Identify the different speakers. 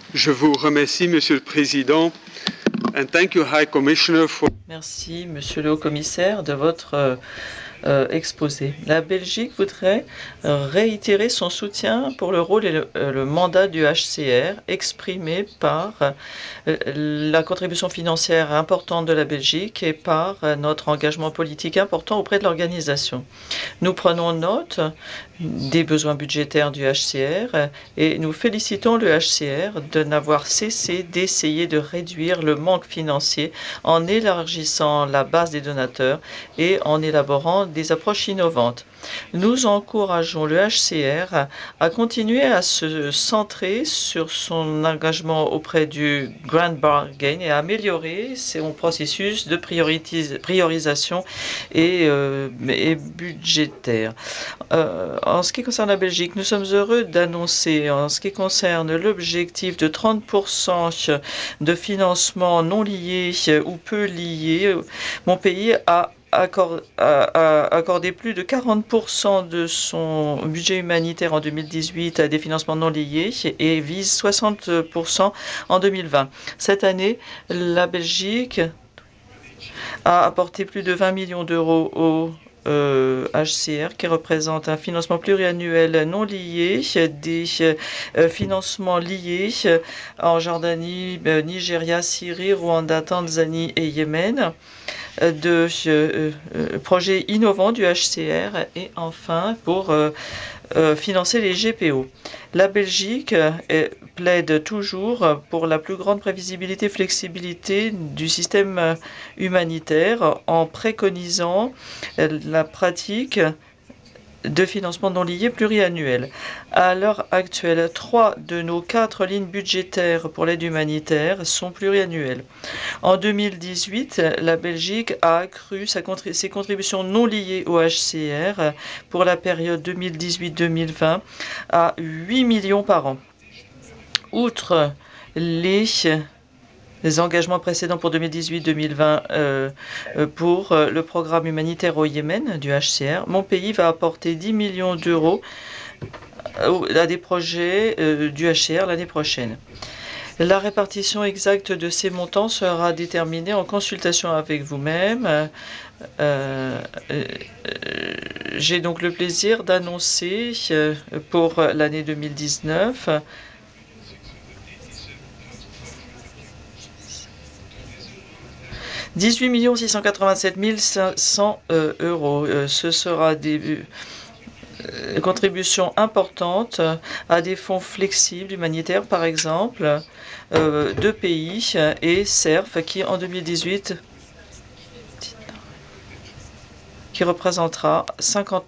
Speaker 1: Je vous remercie, Monsieur le Président, and thank you, High Commissioner, for...
Speaker 2: Merci, Monsieur le Haut-Commissaire, de votre exposé. La Belgique voudrait réitérer son soutien pour le rôle et le mandat du HCR exprimé par la contribution financière importante de la Belgique et par notre engagement politique important auprès de l'organisation. Nous prenons note des besoins budgétaires du HCR et nous félicitons le HCR de n'avoir cessé d'essayer de réduire le manque financier en élargissant la base des donateurs et en élaborant des approches innovantes. Nous encourageons le HCR à continuer à se centrer sur son engagement auprès du Grand Bargain et à améliorer son processus de priorisation et budgétaire. En ce qui concerne la Belgique, nous sommes heureux d'annoncer, en ce qui concerne l'objectif de 30% de financement non lié ou peu lié, mon pays a accordé plus de 40% de son budget humanitaire en 2018 à des financements non liés et vise 60% en 2020. Cette année, la Belgique a apporté plus de 20 millions d'euros au HCR, qui représente un financement pluriannuel non lié, des financements liés en Jordanie, Nigeria, Syrie, Rwanda, Tanzanie et Yémen, de projets innovants du HCR et enfin pour financer les GPO. La Belgique plaide toujours pour la plus grande prévisibilité et flexibilité du système humanitaire en préconisant la pratique de financement non lié pluriannuel. À l'heure actuelle, 3 de nos 4 lignes budgétaires pour l'aide humanitaire sont pluriannuelles. En 2018, la Belgique a accru ses contributions non liées au HCR pour la période 2018-2020 à 8 millions par an. Outre les engagements précédents pour 2018-2020 pour le programme humanitaire au Yémen du HCR, mon pays va apporter 10 millions d'euros à des projets du HCR l'année prochaine. La répartition exacte de ces montants sera déterminée en consultation avec vous-même. J'ai donc le plaisir d'annoncer pour l'année 2019 18 687 500 euros. Ce sera des contributions importantes à des fonds flexibles humanitaires, par exemple, de pays et CERF qui, en 2018, qui représentera 50